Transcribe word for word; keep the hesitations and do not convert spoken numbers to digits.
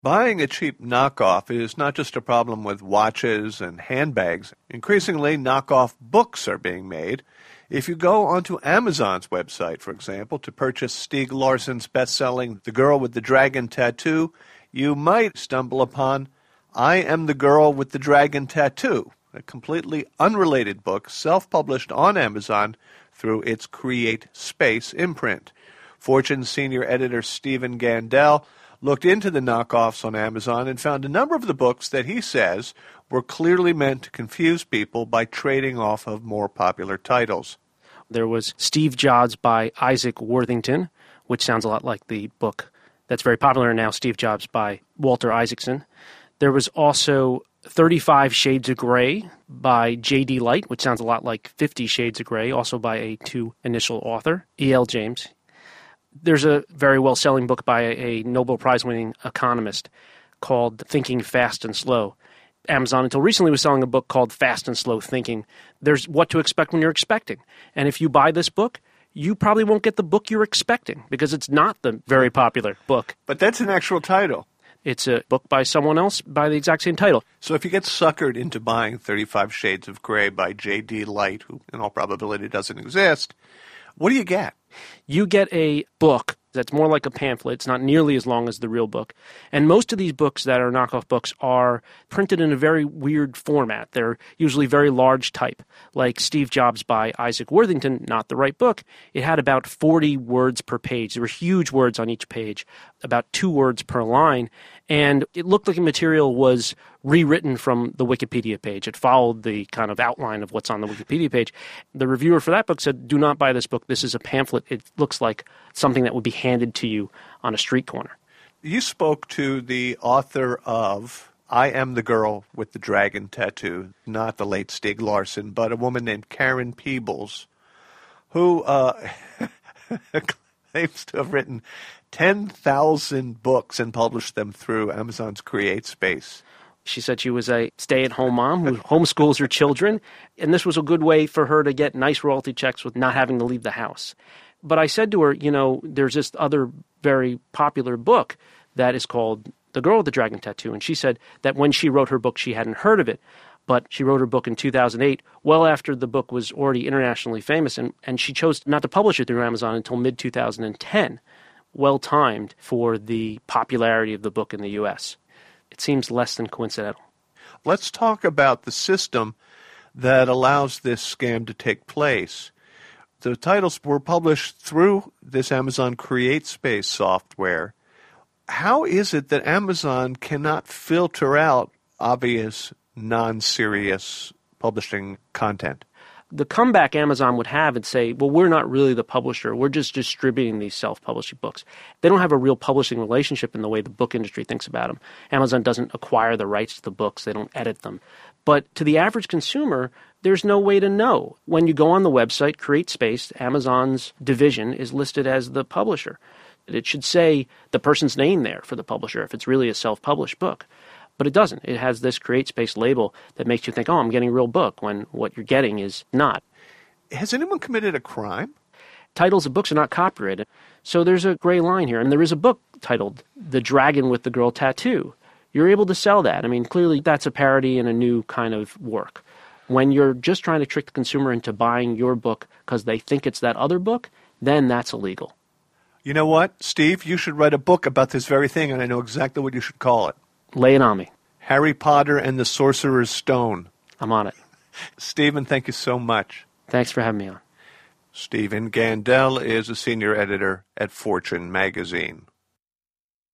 Buying a cheap knockoff is not just a problem with watches and handbags. Increasingly, knockoff books are being made. If you go onto Amazon's website, for example, to purchase Stieg Larsson's best-selling The Girl with the Dragon Tattoo, you might stumble upon I Am the Girl with the Dragon Tattoo, a completely unrelated book self-published on Amazon through its Create Space imprint. Fortune's senior editor Stephen Gandel looked into the knockoffs on Amazon and found a number of the books that he says were clearly meant to confuse people by trading off of more popular titles. There was Steve Jobs by Isaac Worthington, which sounds a lot like the book that's very popular now, Steve Jobs by Walter Isaacson. There was also thirty-five Shades of Grey by J D Light, which sounds a lot like Fifty Shades of Grey, also by a two-initial author, E L James. There's a very well-selling book by a Nobel Prize-winning economist called Thinking Fast and Slow. Amazon, until recently, was selling a book called Fast and Slow Thinking. There's what to expect when you're expecting. And if you buy this book, you probably won't get the book you're expecting because it's not the very popular book. But that's an actual title. It's a book by someone else by the exact same title. So if you get suckered into buying thirty-five Shades of Grey by J D Light, who in all probability doesn't exist, what do you get? You get a book that's more like a pamphlet. It's not nearly as long as the real book. And most of these books that are knockoff books are printed in a very weird format. They're usually very large type. Like Steve Jobs by Isaac Worthington, not the right book. It had about forty words per page. There were huge words on each page, about two words per line. And it looked like the material was rewritten from the Wikipedia page. It followed the kind of outline of what's on the Wikipedia page. The reviewer for that book said, do not buy this book. This is a pamphlet. It looks like something that would be handed to you on a street corner. You spoke to the author of I Am the Girl with the Dragon Tattoo, not the late Stieg Larsson, but a woman named Karen Peebles, who uh, claims to have written ten thousand books and published them through Amazon's Create Space. She said she was a stay-at-home mom who homeschools her children, and this was a good way for her to get nice royalty checks with not having to leave the house. But I said to her, you know, there's this other very popular book that is called The Girl with the Dragon Tattoo, and she said that when she wrote her book, she hadn't heard of it, but she wrote her book in two thousand eight, well after the book was already internationally famous, and, and she chose not to publish it through Amazon until mid two thousand ten, well-timed for the popularity of the book in the U S. It seems less than coincidental. Let's talk about the system that allows this scam to take place. The titles were published through this Amazon Create Space software. How is it that Amazon cannot filter out obvious, non-serious publishing content? The comeback Amazon would have and say, well, we're not really the publisher. We're just distributing these self-publishing books. They don't have a real publishing relationship in the way the book industry thinks about them. Amazon doesn't acquire the rights to the books. They don't edit them. But to the average consumer, there's no way to know. When you go on the website, Create Space, Amazon's division is listed as the publisher. It should say the person's name there for the publisher if it's really a self-published book. But it doesn't. It has this Create Space label that makes you think, oh, I'm getting a real book, when what you're getting is not. Has anyone committed a crime? Titles of books are not copyrighted. So there's a gray line here. And there is a book titled The Dragon with the Girl Tattoo. You're able to sell that. I mean, clearly that's a parody and a new kind of work. When you're just trying to trick the consumer into buying your book because they think it's that other book, then that's illegal. You know what, Steve? You should write a book about this very thing, and I know exactly what you should call it. Lay it on me. Harry Potter and the Sorcerer's Stone. I'm on it. Stephen, thank you so much. Thanks for having me on. Stephen Gandel is a senior editor at Fortune magazine.